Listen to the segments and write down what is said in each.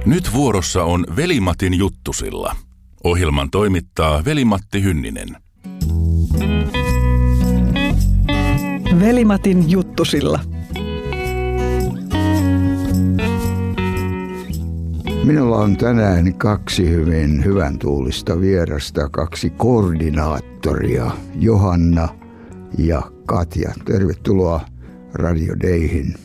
Nyt vuorossa on Veli-Matin juttusilla. Ohjelman toimittaa Veli-Matti Hynninen. Veli-Matin juttusilla. Minulla on tänään kaksi hyvän tuulista vierasta, kaksi koordinaattoria, Johanna ja Katja. Tervetuloa Radio Dayhin.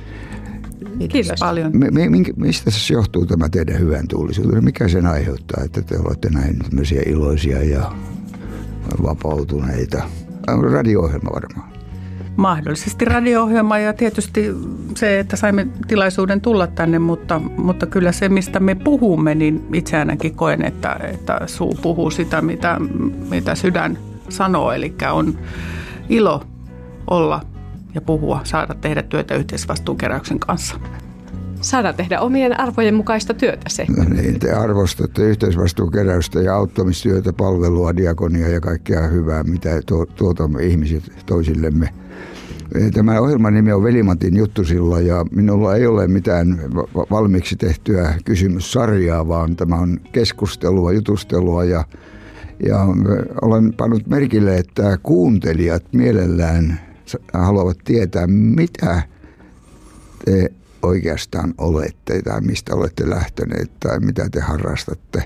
Kiitos paljon. Mistä se johtuu tämä teidän hyvän tuulisuuden? Mikä sen aiheuttaa, että te olette näin tämmöisiä iloisia ja vapautuneita? Radio-ohjelma varmaan. Mahdollisesti radio-ohjelma ja tietysti se, että saimme tilaisuuden tulla tänne, mutta kyllä se, mistä me puhumme, niin itse ainakin koen, että suu puhuu sitä, mitä sydän sanoo. Eli on ilo olla ja puhua, saada tehdä työtä yhteisvastuukeräyksen kanssa. Saadaan tehdä omien arvojen mukaista työtä se. No niin, te arvostatte yhteisvastuukeräystä ja auttamistyötä, palvelua, diakoniaa ja kaikkea hyvää, mitä tuotamme ihmiset toisillemme. Tämä ohjelman nimi on Veli-Matin juttusilla ja minulla ei ole mitään valmiiksi tehtyä kysymyssarjaa, vaan tämä on keskustelua, jutustelua ja olen pannut merkille, että kuuntelijat mielellään haluavat tietää, mitä te oikeastaan olette tai mistä olette lähteneet tai mitä te harrastatte.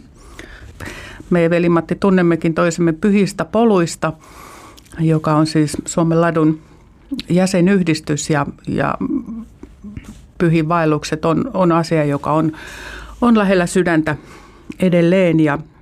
Me Veli-Matti tunnemmekin toisemme Pyhistä poluista, joka on siis Suomen Ladun jäsenyhdistys ja pyhiinvaellukset on asia, joka on lähellä sydäntä edelleen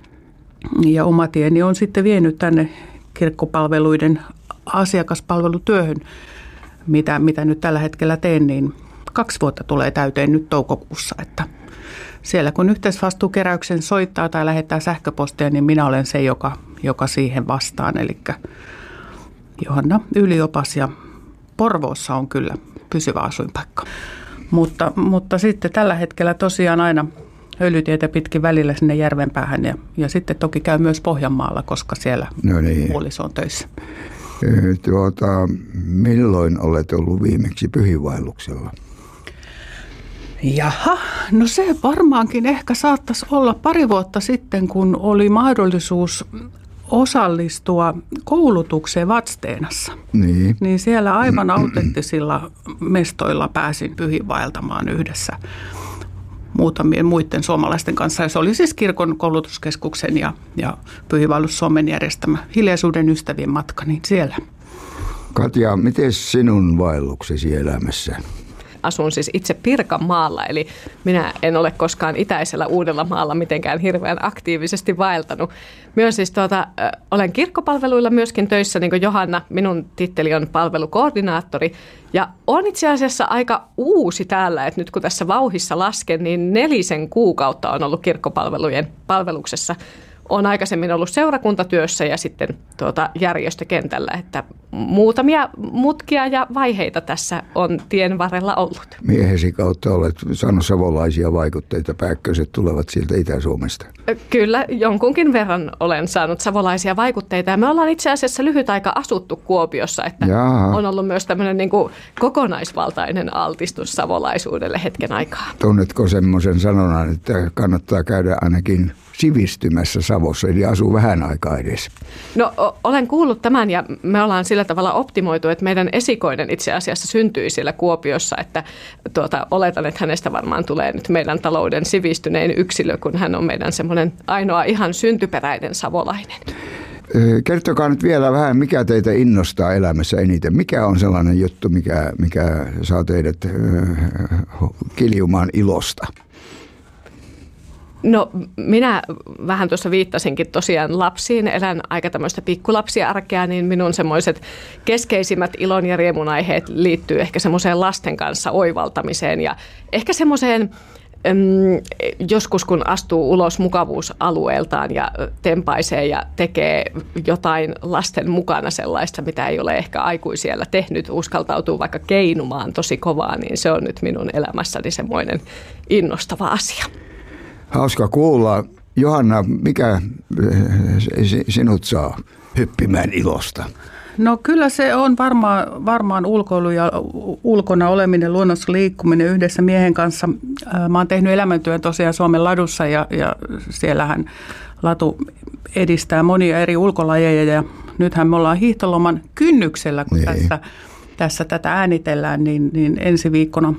ja oma tieni on sitten vienyt tänne kirkkopalveluiden asiakaspalvelutyöhön, mitä nyt tällä hetkellä teen, niin 2 vuotta tulee täyteen nyt toukokuussa, että siellä kun yhteisvastuukeräyksen soittaa tai lähettää sähköpostia, niin minä olen se, joka siihen vastaan, eli Johanna yliopas ja Porvoossa on kyllä pysyvä asuinpaikka. Mutta sitten tällä hetkellä tosiaan aina Öljytietä pitkin välillä sinne järvenpäähän ja sitten toki käy myös Pohjanmaalla, koska siellä puoliso on töissä. Milloin olet ollut viimeksi pyhiinvaelluksella? Jaha, no se varmaankin ehkä saattaisi olla 2 vuotta sitten, kun oli mahdollisuus osallistua koulutukseen Vadstenassa. Niin siellä aivan autenttisilla mestoilla pääsin pyhiinvaeltamaan yhdessä muutamien muiden suomalaisten kanssa. Ja se oli siis kirkon koulutuskeskuksen ja Pyhiinvaellus Suomen järjestämä Hiljaisuuden ystävien matka, niin siellä. Katja, miten sinun vaelluksesi elämässä? Asun siis itse Pirkanmaalla, eli minä en ole koskaan itäisellä Uudellamaalla mitenkään hirveän aktiivisesti vaeltanut. Myös siis olen kirkkopalveluilla myöskin töissä, niin kuin Johanna, minun titteli on palvelukoordinaattori. Ja olen itse asiassa aika uusi täällä, että nyt kun tässä vauhissa lasken, niin 4 kuukautta on ollut kirkkopalvelujen palveluksessa. Olen aikaisemmin ollut seurakuntatyössä ja sitten järjestökentällä, että muutamia mutkia ja vaiheita tässä on tien varrella ollut. Miehesi kautta olet saanut savolaisia vaikutteita, pääkköiset tulevat sieltä Itä-Suomesta. Kyllä, jonkunkin verran olen saanut savolaisia vaikutteita ja me ollaan itse asiassa lyhyt aika asuttu Kuopiossa, että on ollut myös tämmöinen niin kuin kokonaisvaltainen altistus savolaisuudelle hetken aikaa. Tunnetko semmoisen sanonnan, että kannattaa käydä ainakin sivistymässä Savossa, eli asuu vähän aikaa edes? No olen kuullut tämän ja me ollaan sillä tavalla optimoitu, että meidän esikoinen itse asiassa syntyi siellä Kuopiossa, että oletan, että hänestä varmaan tulee nyt meidän talouden sivistynein yksilö, kun hän on meidän semmoinen ainoa ihan syntyperäinen savolainen. Kertokaa nyt vielä vähän, mikä teitä innostaa elämässä eniten. Mikä on sellainen juttu, mikä saa teidät kiljumaan ilosta? No minä vähän tuossa viittasinkin tosiaan lapsiin, elän aika tämmöistä pikkulapsiarkea, niin minun semmoiset keskeisimmät ilon ja riemun aiheet liittyy ehkä semmoiseen lasten kanssa oivaltamiseen ja ehkä semmoiseen joskus kun astuu ulos mukavuusalueeltaan ja tempaisee ja tekee jotain lasten mukana sellaista, mitä ei ole ehkä aikuisiellä tehnyt, uskaltautuu vaikka keinumaan tosi kovaa, niin se on nyt minun elämässäni semmoinen innostava asia. Hauska kuulla. Johanna, mikä sinut saa hyppimään ilosta? No kyllä se on varmaan ulkoilu ja ulkona oleminen, luonnossa liikkuminen yhdessä miehen kanssa. Mä oon tehnyt elämäntyön tosiaan Suomen ladussa ja siellähän latu edistää monia eri ulkolajeja ja nythän me ollaan hiihtoloman kynnyksellä, kun tässä tätä äänitellään, niin ensi viikkona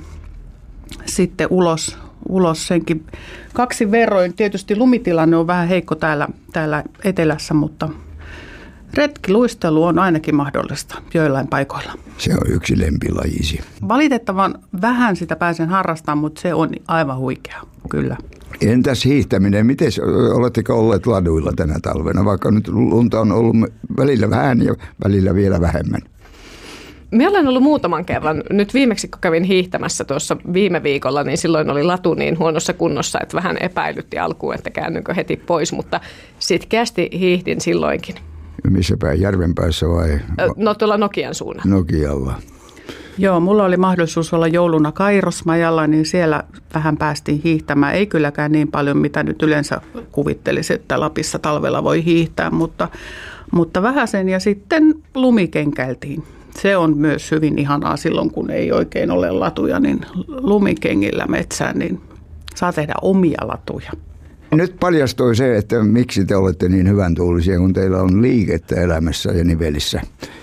sitten ulos senkin 2 verroin. Tietysti lumitilanne on vähän heikko täällä etelässä, mutta retkiluistelu on ainakin mahdollista joillain paikoilla. Se on yksi lempilajisi. Valitettavan vähän sitä pääsen harrastamaan, mutta se on aivan huikea, kyllä. Entäs hiihtäminen? Miten oletteko olleet laduilla tänä talvena, vaikka nyt lunta on ollut välillä vähän ja välillä vielä vähemmän? Minä olen ollut muutaman kerran. Nyt viimeksi, kun kävin hiihtämässä tuossa viime viikolla, niin silloin oli latu niin huonossa kunnossa, että vähän epäilytti alkuun, että käännynkö heti pois, mutta sitkeästi hiihdin silloinkin. Missä päin? Järven päässä vai? No tuolla Nokian suunnalla. Nokialla. Joo, mulla oli mahdollisuus olla jouluna Kairosmajalla, niin siellä vähän päästiin hiihtämään. Ei kylläkään niin paljon, mitä nyt yleensä kuvittelisi, että Lapissa talvella voi hiihtää, mutta vähäsen ja sitten lumikenkäiltiin. Se on myös hyvin ihanaa silloin, kun ei oikein ole latuja, niin lumikengillä metsään, niin saa tehdä omia latuja. Nyt paljastui se, että miksi te olette niin hyvän tuulisia, kun teillä on liikettä elämässä ja nivelissä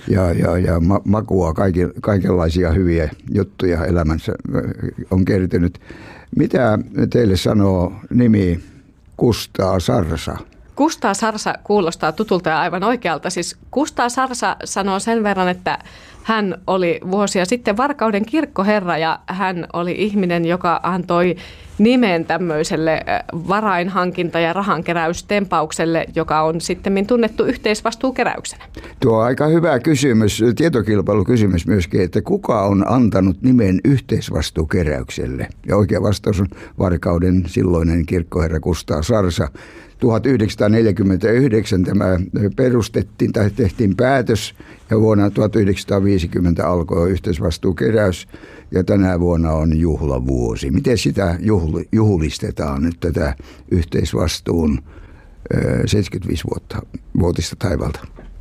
ja makua, kaikenlaisia hyviä juttuja elämässä on kertynyt. Mitä teille sanoo nimi Kustaa Sarsa? Kustaa Sarsa kuulostaa tutulta ja aivan oikealta. Siis Kustaa Sarsa sanoo sen verran, että hän oli vuosia sitten Varkauden kirkkoherra ja hän oli ihminen, joka antoi nimen tämmöiselle varainhankinta- ja rahankeräystempaukselle, joka on sitten tunnettu yhteisvastuukeräyksenä. Tuo on aika hyvä kysymys, tietokilpailukysymys myöskin, että kuka on antanut nimen yhteisvastuukeräykselle? Ja oikea vastaus on Varkauden silloinen kirkkoherra Kustaa Sarsa. 1949 tämä perustettiin tai tehtiin päätös ja vuonna 1950 alkoi yhteisvastuukeräys ja tänä vuonna on juhlavuosi. Miten sitä juhlistetaan nyt tätä yhteisvastuun 75-vuotista taivalta?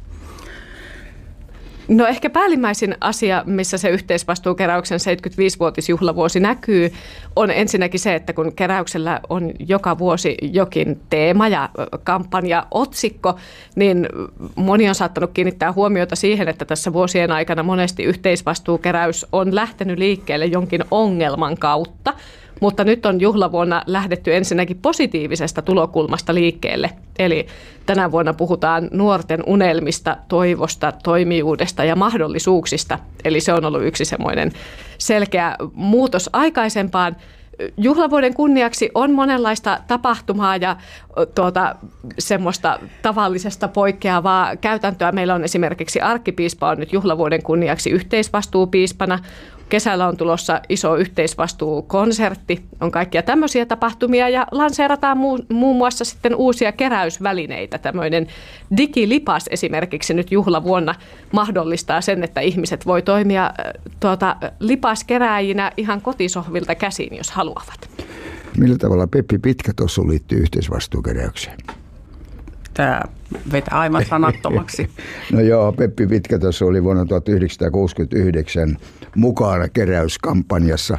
No ehkä päällimmäisin asia, missä se yhteisvastuukeräyksen 75-vuotisjuhlavuosi näkyy, on ensinnäkin se, että kun keräyksellä on joka vuosi jokin teema ja kampanja otsikko, niin moni on saattanut kiinnittää huomiota siihen, että tässä vuosien aikana monesti yhteisvastuukeräys on lähtenyt liikkeelle jonkin ongelman kautta. Mutta nyt on juhlavuonna lähdetty ensinnäkin positiivisesta tulokulmasta liikkeelle. Eli tänä vuonna puhutaan nuorten unelmista, toivosta, toimijuudesta ja mahdollisuuksista. Eli se on ollut yksi semmoinen selkeä muutos aikaisempaan. Juhlavuoden kunniaksi on monenlaista tapahtumaa ja semmoista tavallisesta poikkeavaa käytäntöä. Meillä on esimerkiksi arkkipiispa on nyt juhlavuoden kunniaksi yhteisvastuupiispana. Kesällä on tulossa iso yhteisvastuukonsertti, on kaikkia tämmöisiä tapahtumia ja lanseerataan muun muassa sitten uusia keräysvälineitä. Tämmöinen digilipas esimerkiksi nyt juhlavuonna mahdollistaa sen, että ihmiset voi toimia lipaskeräjinä ihan kotisohvilta käsiin, jos haluavat. Millä tavalla Peppi Pitkätossu liittyy yhteisvastuukeräykseen? Tämä vetää aivan sanattomaksi. No joo, Peppi Pitkätossu oli vuonna 1969 mukana keräyskampanjassa.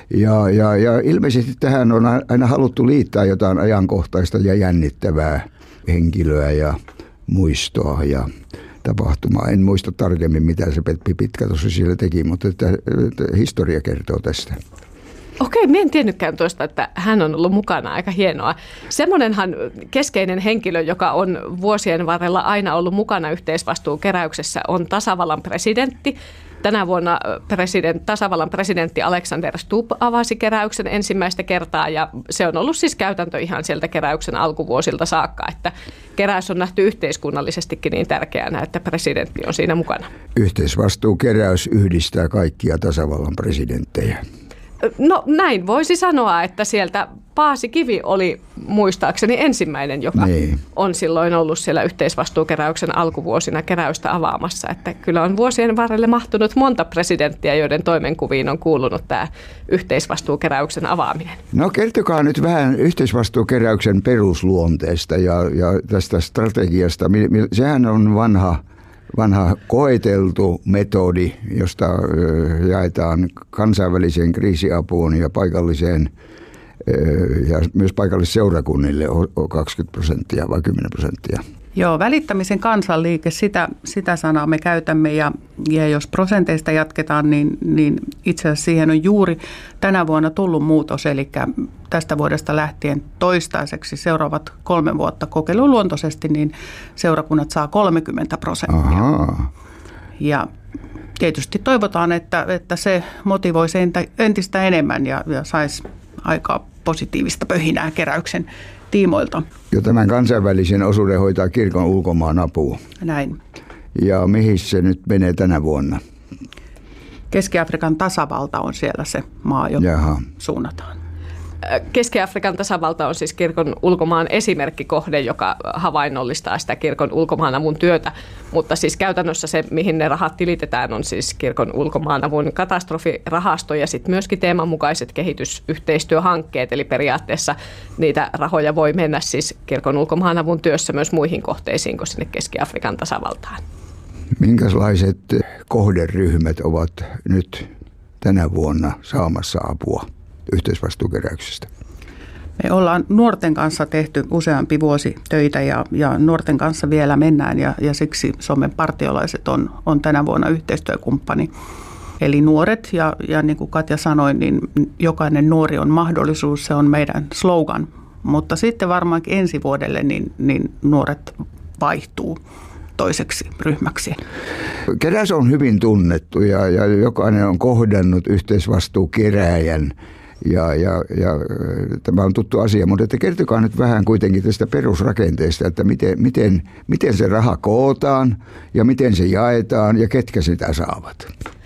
Ja ilmeisesti tähän on aina haluttu liittää jotain ajankohtaista ja jännittävää henkilöä ja muistoa ja tapahtumaa. En muista tarkemmin, mitä se Peppi Pitkätossu siellä teki, mutta historia kertoo tästä. Okei, minä en tiennytkään tuosta, että hän on ollut mukana. Aika hienoa. Semmoinenhan keskeinen henkilö, joka on vuosien varrella aina ollut mukana yhteisvastuukeräyksessä, on tasavallan presidentti. Tänä vuonna tasavallan presidentti Alexander Stubb avasi keräyksen ensimmäistä kertaa ja se on ollut siis käytäntö ihan sieltä keräyksen alkuvuosilta saakka, että keräys on nähty yhteiskunnallisestikin niin tärkeänä, että presidentti on siinä mukana. Yhteisvastuukeräys yhdistää kaikkia tasavallan presidenttejä. No näin voisi sanoa, että sieltä Paasikivi oli muistaakseni ensimmäinen, joka on silloin ollut siellä yhteisvastuukeräyksen alkuvuosina keräystä avaamassa. Että kyllä on vuosien varrelle mahtunut monta presidenttiä, joiden toimenkuviin on kuulunut tämä yhteisvastuukeräyksen avaaminen. No kertokaa nyt vähän yhteisvastuukeräyksen perusluonteesta ja tästä strategiasta. Sehän on vanha vanha koeteltu metodi, josta jaetaan kansainväliseen kriisiapuun ja paikalliseen ja myös paikallisseurakunnille 20% vai 10%. Joo, välittämisen kansanliike, sitä sanaa me käytämme ja jos prosenteista jatketaan, niin itse asiassa siihen on juuri tänä vuonna tullut muutos, eli tästä vuodesta lähtien toistaiseksi seuraavat 3 vuotta kokeiluluontoisesti, niin seurakunnat saa 30%. Ahaa. Ja tietysti toivotaan, että se motivoisi entistä enemmän ja saisi aika positiivista pöhinää keräyksen tiimoilta. Jo tämän kansainvälisen osuuden hoitaa kirkon ulkomaan apua. Näin. Ja mihin se nyt menee tänä vuonna? Keski-Afrikan tasavalta on siellä se maa, johon suunnataan. Keski-Afrikan tasavalta on siis kirkon ulkomaan esimerkkikohde, joka havainnollistaa sitä kirkon ulkomaanavun työtä, mutta siis käytännössä se, mihin ne rahat tilitetään, on siis kirkon ulkomaanavun katastrofirahasto ja sitten myöskin teeman mukaiset kehitysyhteistyöhankkeet, eli periaatteessa niitä rahoja voi mennä siis kirkon ulkomaanavun työssä myös muihin kohteisiin kuin sinne Keski-Afrikan tasavaltaan. Minkälaiset kohderyhmät ovat nyt tänä vuonna saamassa apua yhteisvastuukeräyksestä? Me ollaan nuorten kanssa tehty useampi vuosi töitä ja nuorten kanssa vielä mennään ja siksi Suomen partiolaiset on tänä vuonna yhteistyökumppani. Eli nuoret ja niin kuin Katja sanoi, niin jokainen nuori on mahdollisuus, se on meidän slogan. Mutta sitten varmaankin ensi vuodelle niin nuoret vaihtuu toiseksi ryhmäksi. Keräys on hyvin tunnettu ja jokainen on kohdannut yhteisvastuukerääjän. Ja tämä on tuttu asia, mutta että kertokaa nyt vähän kuitenkin tästä perusrakenteesta, että miten se raha kootaan ja miten se jaetaan ja ketkä sitä saavat.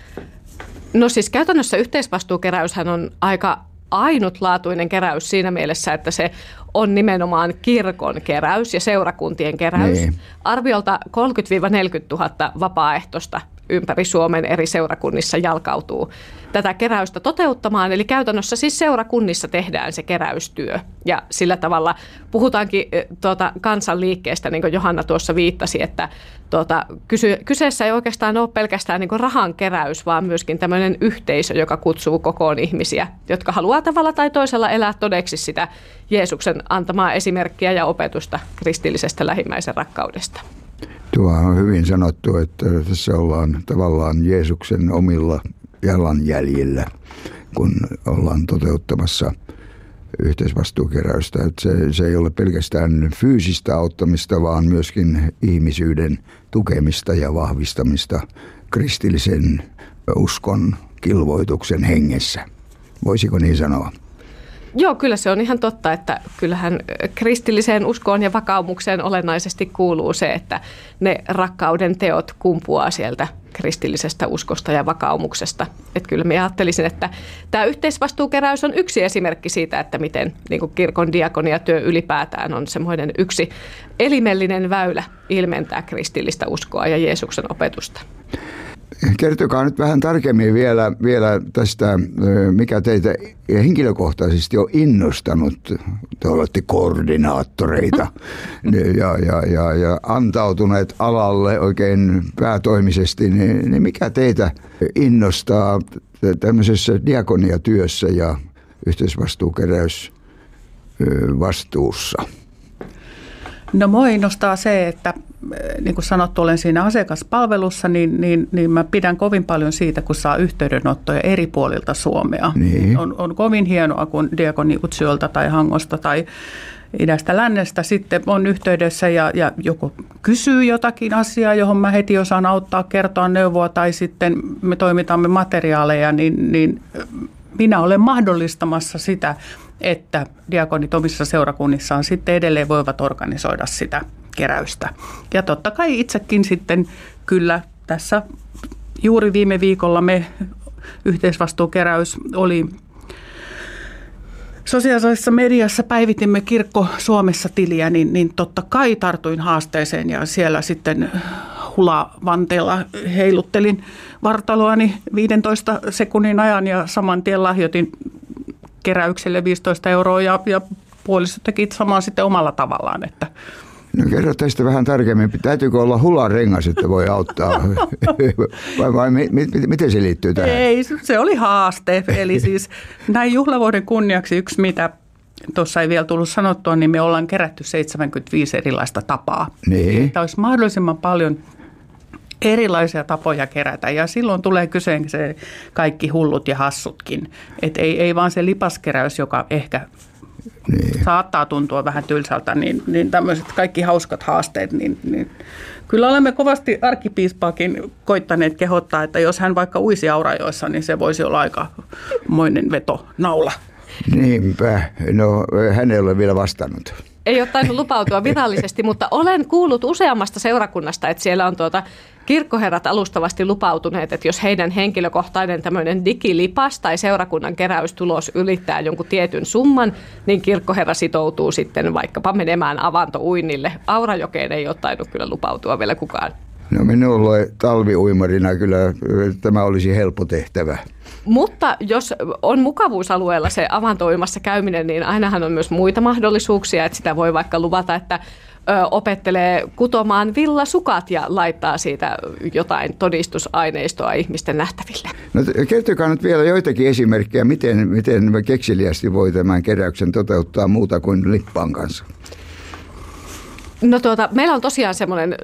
No siis käytännössä yhteisvastuukeräyshän on aika ainutlaatuinen keräys siinä mielessä, että se on nimenomaan kirkon keräys ja seurakuntien keräys. Niin. Arviolta 30 000–40 000 vapaaehtoista ympäri Suomen eri seurakunnissa jalkautuu tätä keräystä toteuttamaan. Eli käytännössä siis seurakunnissa tehdään se keräystyö. Ja sillä tavalla puhutaankin kansanliikkeestä, niin kuin Johanna tuossa viittasi, että kyseessä ei oikeastaan ole pelkästään niin kuin rahan keräys, vaan myöskin tämmöinen yhteisö, joka kutsuu kokoon ihmisiä, jotka haluaa tavalla tai toisella elää todeksi sitä Jeesuksen antamaa esimerkkiä ja opetusta kristillisestä lähimmäisen rakkaudesta. Tuo on hyvin sanottu, että tässä ollaan tavallaan Jeesuksen omilla jalanjäljillä, kun ollaan toteuttamassa yhteisvastuukeräystä. Että se ei ole pelkästään fyysistä auttamista, vaan myöskin ihmisyyden tukemista ja vahvistamista kristillisen uskon kilvoituksen hengessä. Voisiko niin sanoa? Joo, kyllä se on ihan totta, että kyllähän kristilliseen uskoon ja vakaumukseen olennaisesti kuuluu se, että ne rakkauden teot kumpuaa sieltä kristillisestä uskosta ja vakaumuksesta. Että kyllä minä ajattelisin, että tämä yhteisvastuukeräys on yksi esimerkki siitä, että miten niin kuin kirkon diakoniatyö ylipäätään on semmoinen yksi elimellinen väylä ilmentää kristillistä uskoa ja Jeesuksen opetusta. Kertokaa nyt vähän tarkemmin vielä tästä, mikä teitä henkilökohtaisesti on innostanut. Te olette koordinaattoreita ja antautuneet alalle oikein päätoimisesti. Niin mikä teitä innostaa tämmöisessä diakoniatyössä ja yhteisvastuukeräysvastuussa? No mua innostaa se, että niin kuin sanottu, olen siinä asiakaspalvelussa, niin mä pidän kovin paljon siitä, kun saa yhteydenottoja eri puolilta Suomea. Niin. On kovin hienoa, kun diakoni Utsjoelta tai Hangosta tai idästä lännestä sitten on yhteydessä ja joku kysyy jotakin asiaa, johon mä heti osaan auttaa, kertoa neuvoa tai sitten me toimitamme materiaaleja, niin minä olen mahdollistamassa sitä, että diakonit omissa seurakunnissaan sitten edelleen voivat organisoida sitä keräystä. Ja totta kai itsekin sitten kyllä tässä juuri viime viikolla me yhteisvastuukeräys oli sosiaalisessa mediassa, päivitimme Kirkko Suomessa -tiliä, niin totta kai tartuin haasteeseen ja siellä sitten hulavanteella heiluttelin vartaloani 15 sekunnin ajan ja saman tien lahjoitin keräykselle 15 € ja puoliso teki samaan sitten omalla tavallaan, että No kerro tästä vähän tarkemmin. Täytyykö olla hularengas, että voi auttaa? vai miten se liittyy tähän? Ei, se oli haaste. Eli siis näin juhlavuoden kunniaksi yksi, mitä tuossa ei vielä tullut sanottua, niin me ollaan kerätty 75 erilaista tapaa. Niin. Että olisi mahdollisimman paljon erilaisia tapoja kerätä ja silloin tulee kyseen se kaikki hullut ja hassutkin. Et ei vaan se lipaskeräys, joka ehkä saattaa tuntua vähän tylsältä, niin tämmöiset kaikki hauskat haasteet, niin kyllä olemme kovasti arkkipiispaakin koittaneet kehottaa, että jos hän vaikka uisi Aurajoissa, niin se voisi olla aikamoinen vetonaula. Niinpä. No, hän ei ole vielä vastannut. Ei ole tainnut lupautua virallisesti, mutta olen kuullut useammasta seurakunnasta, että siellä on kirkkoherrat alustavasti lupautuneet, että jos heidän henkilökohtainen tämmöinen digilipas tai seurakunnan keräystulos ylittää jonkun tietyn summan, niin kirkkoherra sitoutuu sitten vaikkapa menemään avantouinnille. Aurajokeen ei ole tainnut kyllä lupautua vielä kukaan. No minulle talviuimarina kyllä tämä olisi helppo tehtävä. Mutta jos on mukavuusalueella se avantouimassa käyminen, niin ainahan on myös muita mahdollisuuksia, että sitä voi vaikka luvata, että opettelee kutomaan villasukat ja laittaa siitä jotain todistusaineistoa ihmisten nähtäville. No kertokaa nyt vielä joitakin esimerkkejä, miten kekseliästi voi tämän keräyksen toteuttaa muuta kuin lippaan kanssa. No meillä on tosiaan semmoinen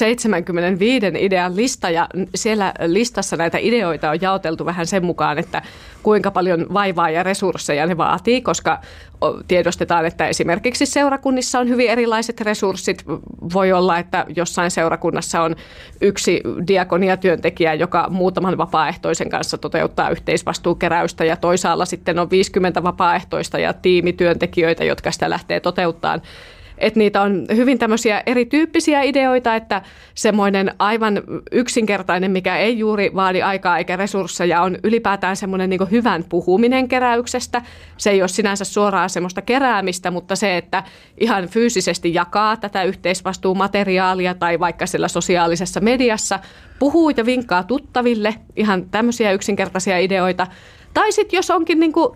75 idean lista ja siellä listassa näitä ideoita on jaoteltu vähän sen mukaan, että kuinka paljon vaivaa ja resursseja ne vaatii, koska tiedostetaan, että esimerkiksi seurakunnissa on hyvin erilaiset resurssit. Voi olla, että jossain seurakunnassa on yksi diakoniatyöntekijä, joka muutaman vapaaehtoisen kanssa toteuttaa yhteisvastuukeräystä ja toisaalla sitten on 50 vapaaehtoista ja tiimityöntekijöitä, jotka sitä lähtee toteuttamaan. Että niitä on hyvin tämmöisiä erityyppisiä ideoita, että semmoinen aivan yksinkertainen, mikä ei juuri vaadi aikaa eikä resursseja, on ylipäätään semmoinen niin kuin hyvän puhuminen keräyksestä. Se ei ole sinänsä suoraan semmoista keräämistä, mutta se, että ihan fyysisesti jakaa tätä yhteisvastuumateriaalia tai vaikka siellä sosiaalisessa mediassa puhuu ja vinkkaa tuttaville, ihan tämmöisiä yksinkertaisia ideoita. Tai sitten jos onkin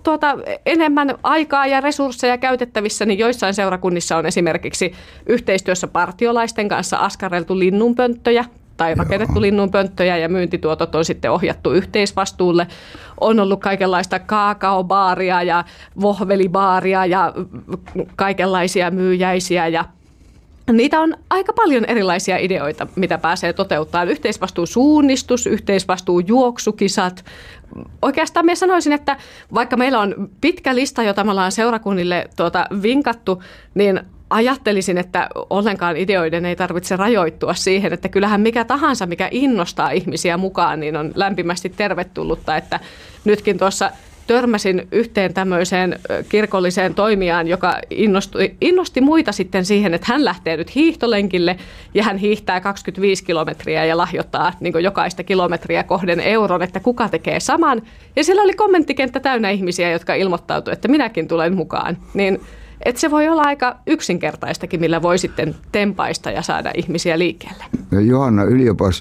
enemmän aikaa ja resursseja käytettävissä, niin joissain seurakunnissa on esimerkiksi yhteistyössä partiolaisten kanssa askarreltu linnunpönttöjä tai rakennettu linnunpönttöjä ja myyntituotot on sitten ohjattu yhteisvastuulle. On ollut kaikenlaista kaakaobaaria ja vohvelibaaria ja kaikenlaisia myyjäisiä ja niitä on aika paljon erilaisia ideoita, mitä pääsee toteuttamaan. Yhteisvastuusuunnistus, yhteisvastuujuoksukisat. Oikeastaan minä sanoisin, että vaikka meillä on pitkä lista, jota me ollaan seurakunnille vinkattu, niin ajattelisin, että ollenkaan ideoiden ei tarvitse rajoittua siihen, että kyllähän mikä tahansa, mikä innostaa ihmisiä mukaan, niin on lämpimästi tervetullutta, että nytkin tuossa törmäsin yhteen tämmöiseen kirkolliseen toimijaan, joka innosti muita sitten siihen, että hän lähtee nyt hiihtolenkille ja hän hiihtää 25 kilometriä ja lahjoittaa niin jokaista kilometriä kohden euron, että kuka tekee saman. Ja siellä oli kommenttikenttä täynnä ihmisiä, jotka ilmoittautuivat, että minäkin tulen mukaan. Niin, että se voi olla aika yksinkertaistakin, millä voi sitten tempaista ja saada ihmisiä liikkeelle. Johanna Yliopas,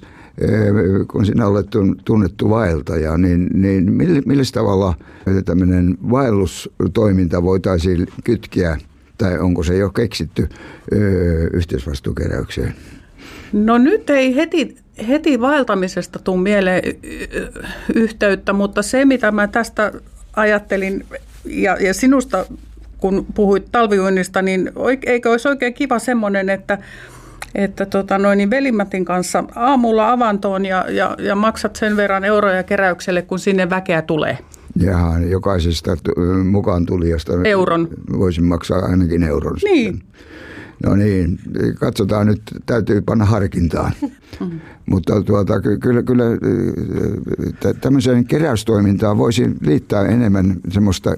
kun sinä olet tunnettu vaeltaja, niin millä tavalla tämmöinen vaellustoiminta voitaisiin kytkeä, tai onko se jo keksitty yhteisvastuukeräykseen? No nyt ei heti vaeltamisesta tule mieleen yhteyttä, mutta se mitä mä tästä ajattelin ja sinusta kun puhuit talviuinnista, niin eikö olisi oikein kiva semmoinen, että Veli-Matin kanssa aamulla avantoon ja maksat sen verran euroja keräykselle, kun sinne väkeä tulee. Jaha, jokaisesta mukaan tulijasta euron. Voisin maksaa ainakin euron. Niin. Sitten. No niin, katsotaan nyt, täytyy panna harkintaan. Mutta kyllä tämmöiseen keräystoimintaan voisi liittää enemmän semmoista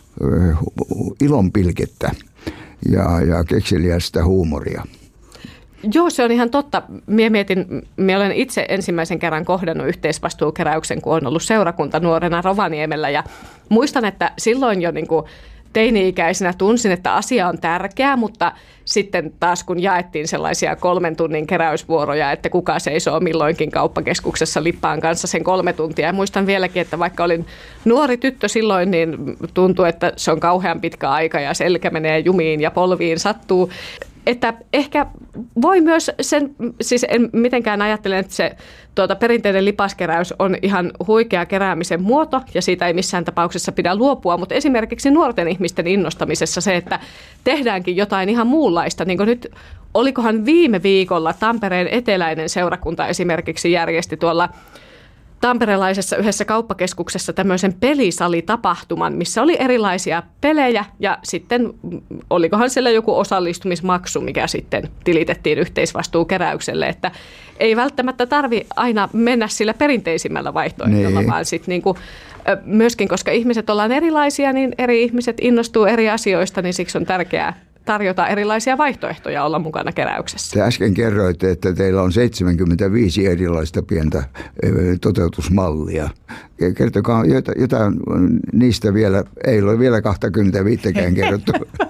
ilonpilkettä ja kekseliäistä huumoria. Joo, se on ihan totta. Minä olen itse ensimmäisen kerran kohdannut yhteisvastuukeräyksen, kun olen ollut seurakunta nuorena Rovaniemellä. Ja muistan, että silloin jo teini-ikäisenä tunsin, että asia on tärkeä, mutta sitten taas kun jaettiin sellaisia 3 tunnin keräysvuoroja, että kuka seisoo milloinkin kauppakeskuksessa lippaan kanssa sen 3 tuntia. Ja muistan vieläkin, että vaikka olin nuori tyttö silloin, niin tuntui, että se on kauhean pitkä aika ja selkä menee jumiin ja polviin sattuu. että ehkä voi myös sen, siis en mitenkään ajattele, että se perinteinen lipaskeräys on ihan huikea keräämisen muoto ja siitä ei missään tapauksessa pidä luopua, mutta esimerkiksi nuorten ihmisten innostamisessa se, että tehdäänkin jotain ihan muunlaista, niin kuin nyt olikohan viime viikolla Tampereen eteläinen seurakunta esimerkiksi järjesti tuolla tamperelaisessa yhdessä kauppakeskuksessa tämmöisen pelisalitapahtuman, missä oli erilaisia pelejä ja sitten olikohan siellä joku osallistumismaksu, mikä sitten tilitettiin yhteisvastuukeräykselle, että ei välttämättä tarvi aina mennä sillä perinteisimmällä vaihtoehdolla, niin. Vaan sitten niinku, myöskin, koska ihmiset ollaan erilaisia, niin eri ihmiset innostuu eri asioista, niin siksi on tärkeää tarjota erilaisia vaihtoehtoja olla mukana keräyksessä. Te äsken kerroitte, että teillä on 75 erilaista pientä toteutusmallia. Kertokaa jotain niistä vielä, ei ole vielä 25 kerrottu.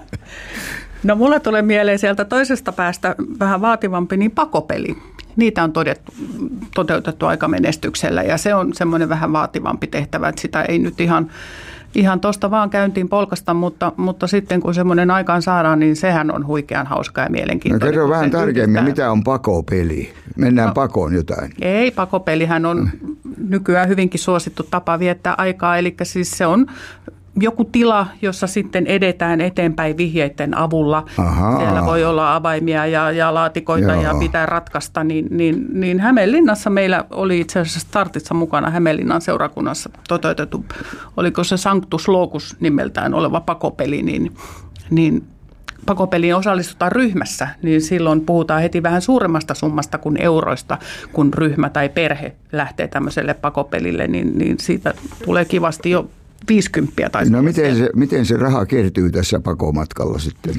No mulle tulee mieleen sieltä toisesta päästä vähän vaativampi, niin pakopeli. Niitä on toteutettu aika menestyksellä ja se on semmoinen vähän vaativampi tehtävä, että sitä ei nyt ihan tuosta vaan käyntiin polkasta, mutta sitten kun semmoinen aikaan saadaan, niin sehän on huikean hauska ja mielenkiintoinen. No kerro vähän tarkemmin, mitä on pakopeli? Mennään pakoon jotain. Ei, pakopelihän on nykyään hyvinkin suosittu tapa viettää aikaa, eli siis se on joku tila, jossa sitten edetään eteenpäin vihjeiden avulla. Ahaa. Siellä voi olla avaimia ja laatikoita ja pitää ratkaista. Niin Hämeenlinnassa meillä oli itse asiassa startissa mukana Hämeenlinnan seurakunnassa toteutettu, oliko se Sanctus Locus nimeltään oleva pakopeli, niin pakopeliin osallistutaan ryhmässä, niin silloin puhutaan heti vähän suuremmasta summasta kuin euroista, kun ryhmä tai perhe lähtee tämmöiselle pakopelille, niin siitä tulee kivasti jo 50 tai no miten se raha kertyy tässä pakomatkalla sitten?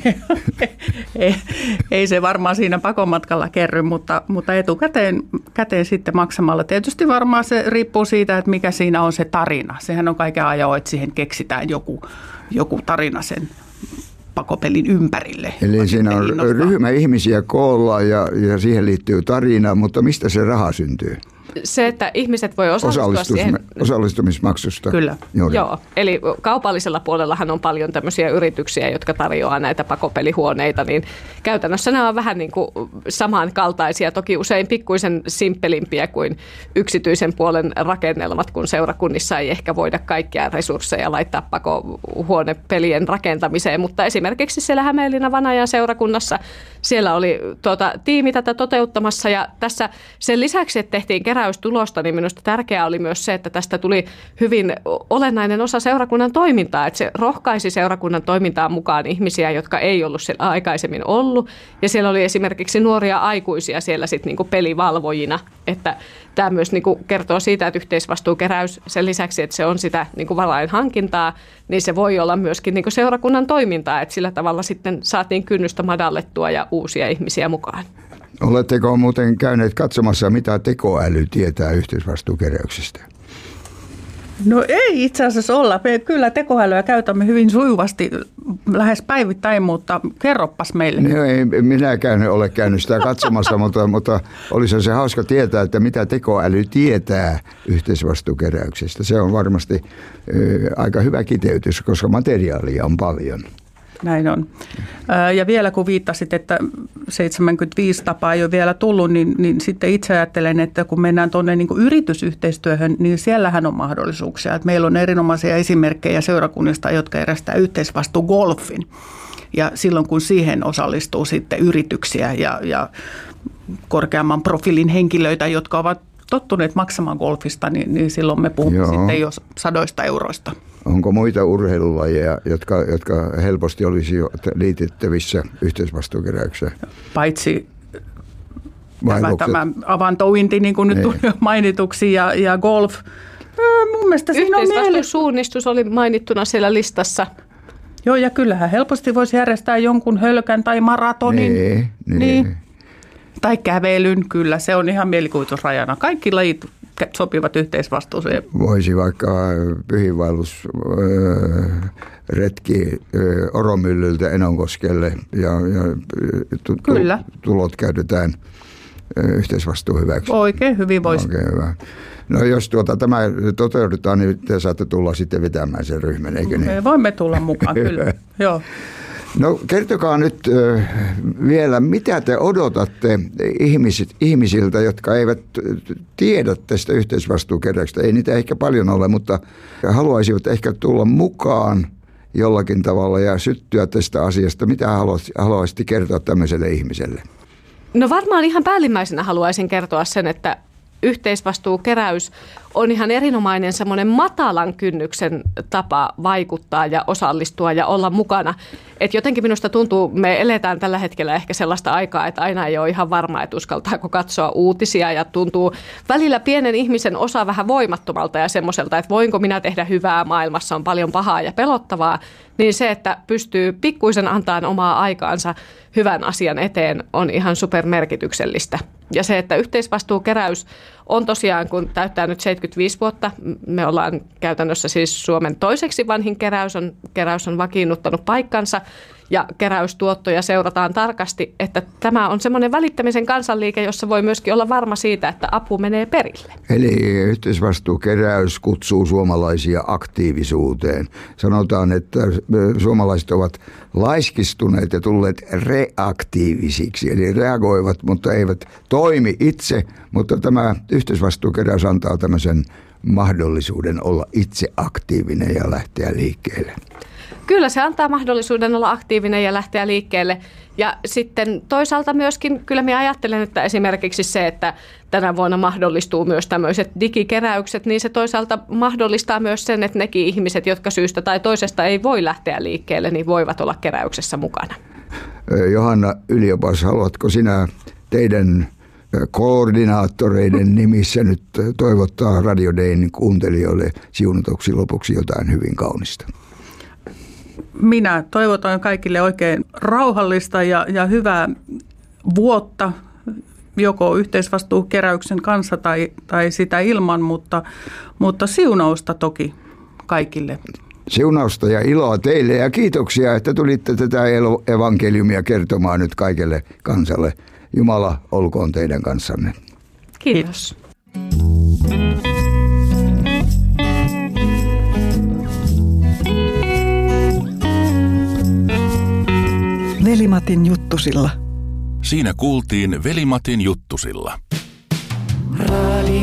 Ei se varmaan siinä pakomatkalla kerry, mutta etukäteen sitten maksamalla. Tietysti varmaan se riippuu siitä, että mikä siinä on se tarina. Sehän on kaiken ajan, että siihen keksitään joku tarina sen pakopelin ympärille. Eli siinä on ryhmä ihmisiä koolla ja siihen liittyy tarina, mutta mistä se raha syntyy? Se, että ihmiset voi osallistua siihen. Osallistumismaksusta. Kyllä. Joo. Eli kaupallisella puolellahan on paljon tämmöisiä yrityksiä, jotka tarjoaa näitä pakopelihuoneita, niin käytännössä nämä on vähän niin kuin samankaltaisia, toki usein pikkuisen simppelimpiä kuin yksityisen puolen rakennelmat, kun seurakunnissa ei ehkä voida kaikkia resursseja laittaa pakohuonepelien rakentamiseen, mutta esimerkiksi siellä Hämeenlinnan Vanajan seurakunnassa siellä oli tiimi tätä toteuttamassa ja tässä sen lisäksi, että tehtiin keräystulosta, niin minusta tärkeää oli myös se, että tästä tuli hyvin olennainen osa seurakunnan toimintaa, että se rohkaisi seurakunnan toimintaan mukaan ihmisiä, jotka ei ollut siellä aikaisemmin ollut. Ja siellä oli esimerkiksi nuoria aikuisia siellä sitten niinku pelivalvojina, että tämä myös niinku kertoo siitä, että yhteisvastuukeräys sen lisäksi, että se on sitä niinku varainhankintaa, niin se voi olla myöskin niinku seurakunnan toimintaa, että sillä tavalla sitten saatiin kynnystä madallettua ja uusia ihmisiä mukaan. Oletteko muuten käyneet katsomassa, mitä tekoäly tietää yhteisvastuukeräyksestä? No ei itse asiassa olla. Me kyllä tekoälyä käytämme hyvin sujuvasti lähes päivittäin, mutta kerroppas meille. No ei minäkään ole käynyt sitä katsomassa, mutta olisi se hauska tietää, että mitä tekoäly tietää yhteisvastuukeräyksestä. Se on varmasti aika hyvä kiteytys, koska materiaalia on paljon. Näin on. Ja vielä kun viittasit, että 75 tapaa ei ole vielä tullut, niin sitten itse ajattelen, että kun mennään tuonne niin kuin yritysyhteistyöhön, niin siellähän on mahdollisuuksia. Että meillä on erinomaisia esimerkkejä seurakunnista, jotka järjestää yhteisvastuugolfin. Ja silloin kun siihen osallistuu sitten yrityksiä ja korkeamman profiilin henkilöitä, jotka ovat tottuneet maksamaan golfista, niin silloin me puhumme sitten jo sadoista euroista. Onko muita urheilulajeja, jotka helposti olisi liitettävissä yhteisvastuukeräykseen? Paitsi tämä avantouinti, niin kuin nyt tuli mainituksi, ja golf. Mun mielestä siinä on yhteisvastuusuunnistus oli mainittuna siellä listassa. Joo, ja kyllähän helposti voisi järjestää jonkun hölkän tai maratonin. Niin. Tai kävelyn, kyllä. Se on ihan mielikuvitusrajana. Kaikki lajit sopivat yhteisvastuuseen. Voisi vaikka pyhiinvaellusretki Oromyllyltä Enonkoskelle ja tulot käytetään yhteisvastuun hyväksi. Oikein hyvin voisi. Oikein hyvä. No jos tämä toteutetaan, niin te saatte tulla sitten vetämään sen ryhmän, eikö niin? Me voimme tulla mukaan, kyllä. Joo. No kertokaa nyt vielä, mitä te odotatte ihmisiltä, jotka eivät tiedä tästä yhteisvastuukeräyksestä. Ei niitä ehkä paljon ole, mutta haluaisivat ehkä tulla mukaan jollakin tavalla ja syttyä tästä asiasta. Mitä haluaisitte kertoa tämmöiselle ihmiselle? No varmaan ihan päällimmäisenä haluaisin kertoa sen, että yhteisvastuukeräys on ihan erinomainen semmoinen matalan kynnyksen tapa vaikuttaa ja osallistua ja olla mukana. Et jotenkin minusta tuntuu, me eletään tällä hetkellä ehkä sellaista aikaa, että aina ei ole ihan varma, että uskaltaako katsoa uutisia ja tuntuu välillä pienen ihmisen osa vähän voimattomalta ja semmoiselta, että voinko minä tehdä hyvää, maailmassa on paljon pahaa ja pelottavaa, niin se, että pystyy pikkuisen antamaan omaa aikaansa hyvän asian eteen on ihan supermerkityksellistä. Ja se, että yhteisvastuukeräys on tosiaan, kun täyttää nyt 75 vuotta, me ollaan käytännössä siis Suomen toiseksi vanhin keräys on vakiinnuttanut paikkansa ja keräystuottoja seurataan tarkasti, että tämä on semmoinen välittämisen kansanliike, jossa voi myöskin olla varma siitä, että apu menee perille. Eli yhteisvastuukeräys kutsuu suomalaisia aktiivisuuteen. Sanotaan, että suomalaiset ovat laiskistuneet ja tulleet reaktiivisiksi, eli reagoivat, mutta eivät toimi itse, mutta tämä yhteisvastuukeräys antaa tämmöisen mahdollisuuden olla itse aktiivinen ja lähteä liikkeelle. Kyllä se antaa mahdollisuuden olla aktiivinen ja lähteä liikkeelle. Ja sitten toisaalta myöskin, kyllä minä ajattelen, että esimerkiksi se, että tänä vuonna mahdollistuu myös tämmöiset digikeräykset, niin se toisaalta mahdollistaa myös sen, että nekin ihmiset, jotka syystä tai toisesta ei voi lähteä liikkeelle, niin voivat olla keräyksessä mukana. Johanna Yliopas, haluatko sinä teidän koordinaattoreiden nimissä nyt toivottaa Radio Dayn kuuntelijoille siunatuksi lopuksi jotain hyvin kaunista? Minä toivotan kaikille oikein rauhallista ja hyvää vuotta, joko yhteisvastuukeräyksen kanssa tai sitä ilman, mutta siunausta toki kaikille. Siunausta ja iloa teille ja kiitoksia, että tulitte tätä evankeliumia kertomaan nyt kaikelle kansalle. Jumala olkoon teidän kanssanne. Kiitos. Veli-Matin juttusilla. Siinä kuultiin Veli-Matin juttusilla.